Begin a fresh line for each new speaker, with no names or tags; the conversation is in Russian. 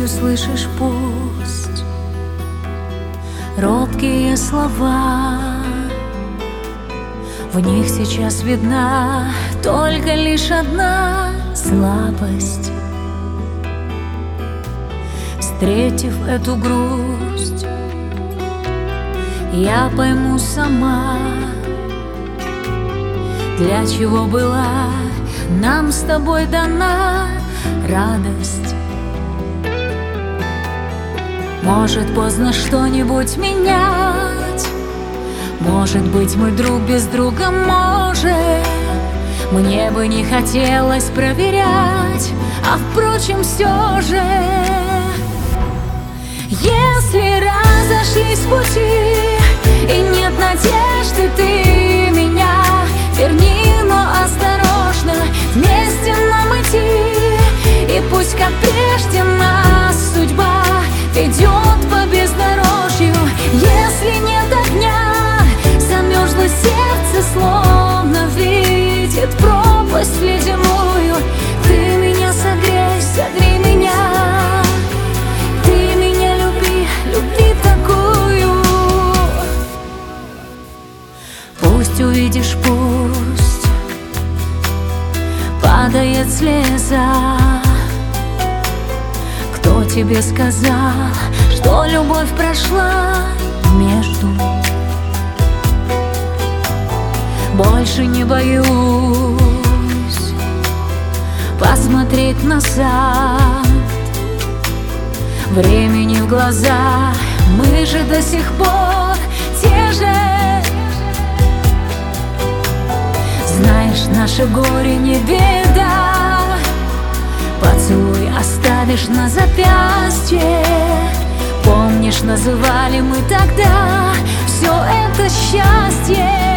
услышишь пусть робкие слова, в них сейчас видна только лишь одна слабость. Встретив эту грусть, я пойму сама, для чего была нам с тобой дана радость. Может, поздно что-нибудь менять, может быть, мой друг без друга может. Мне бы не хотелось проверять, а впрочем, все же, если разошлись пути и нет надежды, ты меня верни, но осторожно, вместе нам идти. И пусть, как прежде, нас судьба ведет по бездорожью. Если нет огня, замерзло сердце, словно видит пропасть ледяную. Ты меня согрей, согрей меня, ты меня люби, люби такую. Пусть увидишь, пусть падает слеза. Кто тебе сказал, что любовь прошла между? Больше не боюсь посмотреть назад, времени в глаза, мы же до сих пор те же. Знаешь, наше горе не беда, поцелуй оставишь на запястье. Помнишь, называли мы тогда все это счастье.